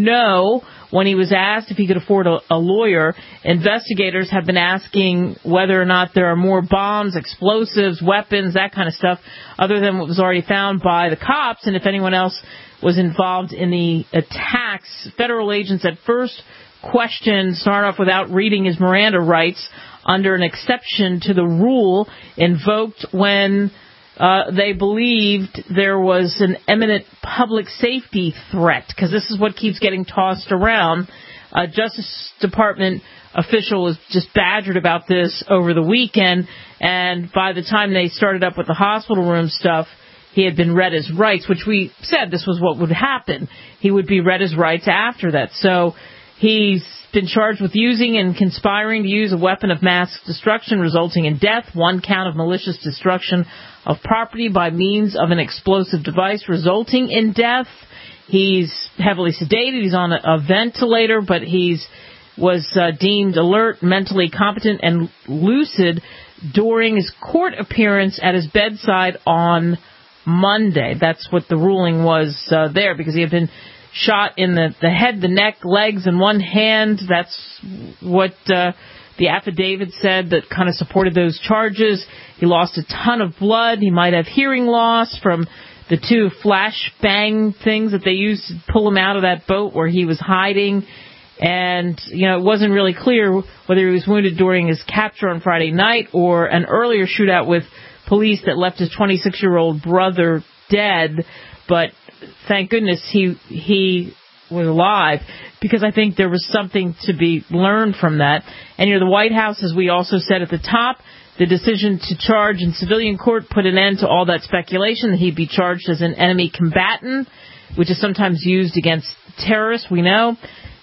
S2: no when he was asked if he could afford a, a lawyer. Investigators have been asking whether or not there are more bombs, explosives, weapons, that kind of stuff, other than what was already found by the cops, and if anyone else was involved in the attacks. Federal agents at first questioned Zarnoff without reading his Miranda rights under an exception to the rule invoked when uh, they believed there was an imminent public safety threat, because this is what keeps getting tossed around. A Justice Department official was just badgered about this over the weekend, and by the time they started up with the hospital room stuff, he had been read his rights, which we said this was what would happen. He would be read his rights after that. So he's been charged with using and conspiring to use a weapon of mass destruction resulting in death, one count of malicious destruction of property by means of an explosive device resulting in death. He's heavily sedated. He's on a, a ventilator, but he's was uh, deemed alert, mentally competent, and lucid during his court appearance at his bedside on Monday. That's what the ruling was uh, there, because he had been shot in the, the head, the neck, legs, and one hand. That's what uh, the affidavit said that kind of supported those charges. He lost a ton of blood. He might have hearing loss from the two flash bang things that they used to pull him out of that boat where he was hiding. And, you know, it wasn't really clear whether he was wounded during his capture on Friday night or an earlier shootout with police that left his twenty-six-year-old brother dead. But thank goodness he he was alive, because I think there was something to be learned from that. And, you know, the White House, as we also said at the top, the decision to charge in civilian court put an end to all that speculation that he'd be charged as an enemy combatant, which is sometimes used against terrorists, we know.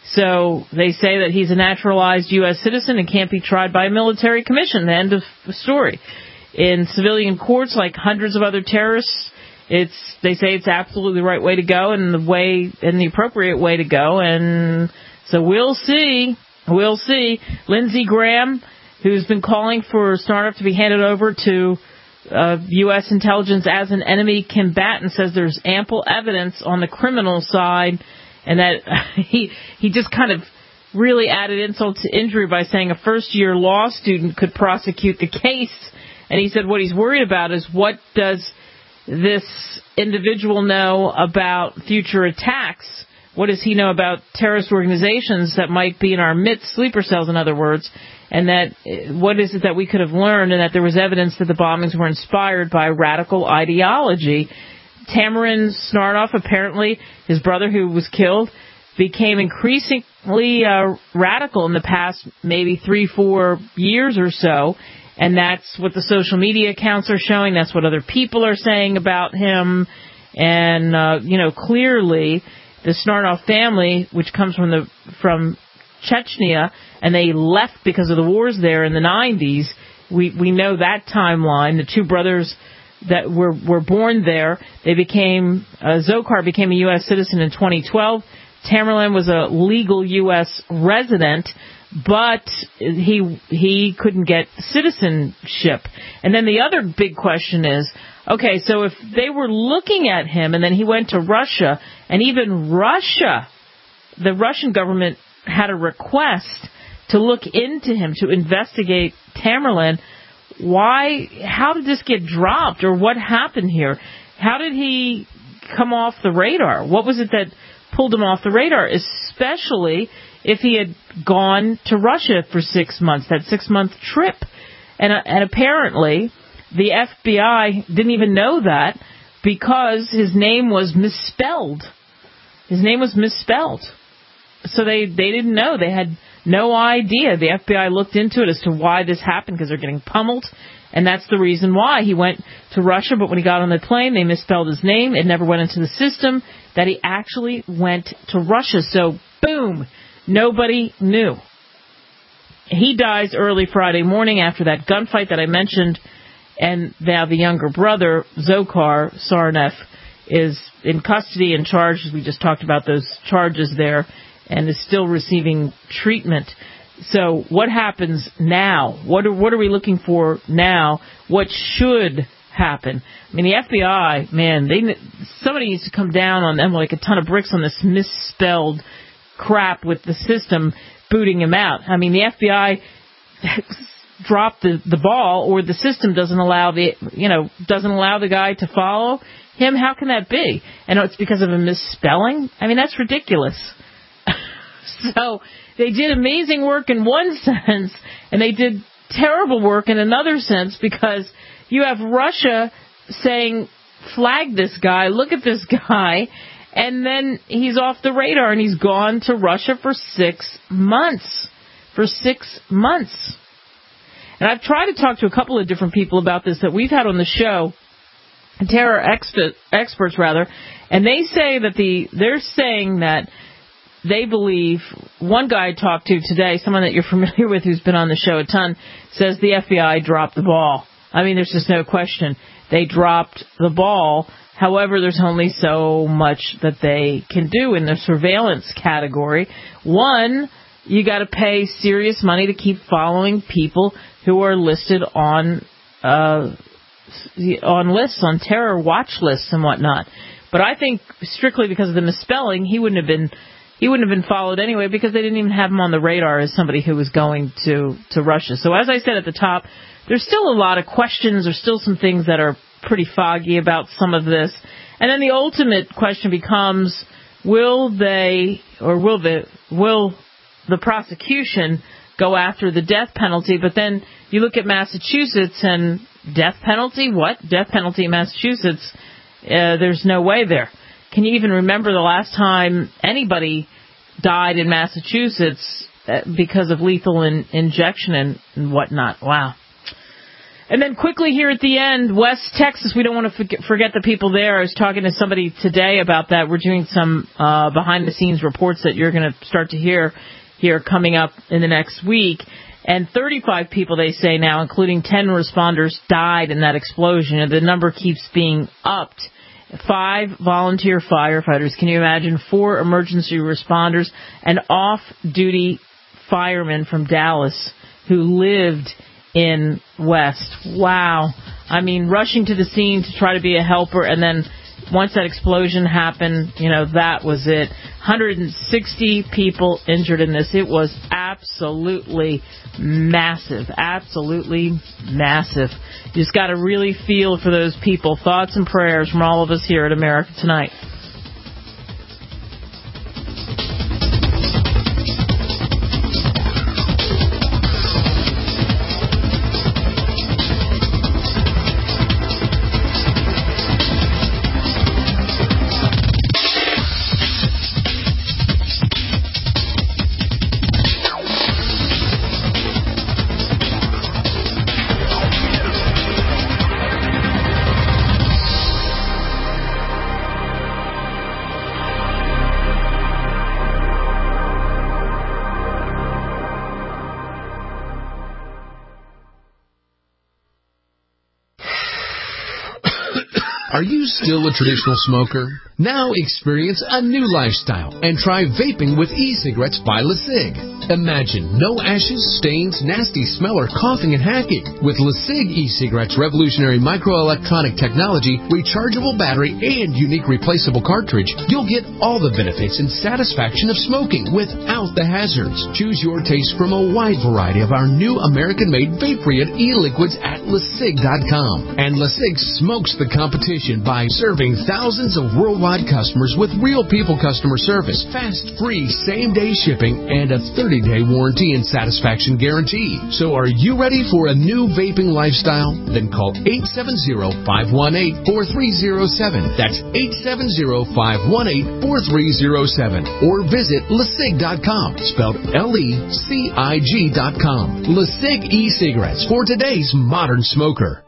S2: So they say that he's a naturalized U S citizen and can't be tried by a military commission. The end of the story. In civilian courts, like hundreds of other terrorists, it's they say it's absolutely the right way to go and the way and the appropriate way to go. And so we'll see. We'll see. Lindsey Graham, who's been calling for Zarnoff to be handed over to uh, U S intelligence as an enemy combatant, says there's ample evidence on the criminal side, and that he he just kind of really added insult to injury by saying a first-year law student could prosecute the case. And he said what he's worried about is what does this individual know about future attacks? What does he know about terrorist organizations that might be in our midst, sleeper cells, in other words, and that what is it that we could have learned, and that there was evidence that the bombings were inspired by radical ideology. Tamerlan Zarnoff, apparently, his brother who was killed, became increasingly uh, radical in the past maybe three, four years or so. And that's what the social media accounts are showing. That's what other people are saying about him. And, uh, you know, clearly the Zarnoff family, which comes from the from Chechnya, and they left because of the wars there in the nineties, we, we know that timeline. The two brothers that were, were born there, they became, uh, Dzhokhar became a U S citizen in twenty twelve. Tamerlan was a legal U S resident, but he he couldn't get citizenship. And then the other big question is, okay, so if they were looking at him and then he went to Russia, and even Russia, the Russian government had a request to look into him, to investigate Tamerlan, why, how did this get dropped, or what happened here? How did he come off the radar? What was it that pulled him off the radar, especially if he had gone to Russia for six months, that six-month trip? And, uh, and apparently the F B I didn't even know that because his name was misspelled. His name was misspelled. So they, they didn't know. They had no idea. The F B I looked into it as to why this happened, because they're getting pummeled. And that's the reason why he went to Russia. But when he got on the plane, they misspelled his name. It never went into the system that he actually went to Russia. So, boom, Nobody knew. He dies early Friday morning after that gunfight that I mentioned, and now the younger brother, Dzhokhar Tsarnaev, is in custody and charged. We just talked about those charges there, and is still receiving treatment. So what happens now? What are, what are we looking for now? What should happen? I mean, the F B I, man, they somebody needs to come down on them like a ton of bricks on this misspelled crap with the system booting him out. I mean, the F B I dropped the, the ball, or the system doesn't allow the, you know, doesn't allow the guy to follow him. How can that be? And it's because of a misspelling? I mean, that's ridiculous. So they did amazing work in one sense, and they did terrible work in another sense, because you have Russia saying, flag this guy, look at this guy, and then he's off the radar, and he's gone to Russia for six months. For six months. And I've tried to talk to a couple of different people about this that we've had on the show, terror exp- experts rather, and they say that the they're saying that they believe, one guy I talked to today, someone that you're familiar with who's been on the show a ton, says the F B I dropped the ball. I mean, there's just no question. They dropped the ball. However, there's only so much that they can do in the surveillance category. One, you got to pay serious money to keep following people who are listed on uh, on lists, on terror watch lists and whatnot. But I think strictly because of the misspelling, he wouldn't have been he wouldn't have been followed anyway, because they didn't even have him on the radar as somebody who was going to, to Russia. So as I said at the top, there's still a lot of questions. There's still some things that are pretty foggy about some of this. And then the ultimate question becomes, will they, or will the, will the prosecution go after the death penalty? But then you look at Massachusetts and death penalty? What? Death penalty in Massachusetts? Uh, there's no way there. Can you even remember the last time anybody died in Massachusetts because of lethal in, injection and, and whatnot? Wow. And then quickly here at the end, West Texas, we don't want to forget, forget the people there. I was talking to somebody today about that. We're doing some uh, behind-the-scenes reports that you're going to start to hear here coming up in the next week. And thirty-five people, they say now, including ten responders, died in that explosion. And the number keeps being upped. Five volunteer firefighters. Can you imagine? Four emergency responders. An off-duty fireman from Dallas who lived in West. Wow. I mean, rushing to the scene to try to be a helper, and then once that explosion happened, you know, that was it. one hundred sixty people injured in this. It was absolutely massive. Absolutely massive. You just got to really feel for those people. Thoughts and prayers from all of us here at America Tonight.
S18: Are you still a traditional smoker? Now experience a new lifestyle and try vaping with e-cigarettes by LeSig. Imagine no ashes, stains, nasty smell, or coughing and hacking. With LeSig e-cigarettes' revolutionary microelectronic technology, rechargeable battery, and unique replaceable cartridge, you'll get all the benefits and satisfaction of smoking without the hazards. Choose your taste from a wide variety of our new American-made vape-free e-liquids at LeSig dot com. And LeSig smokes the competition by serving thousands of worldwide customers with real people customer service, fast, free, same-day shipping, and a thirty-day warranty and satisfaction guarantee. So are you ready for a new vaping lifestyle? Then call eight seven zero, five one eight, four three zero seven. That's eight seven zero, five one eight, four three zero seven. Or visit LeSig dot com, spelled L E C I G dot com. LeSig e-cigarettes for today's modern smoker.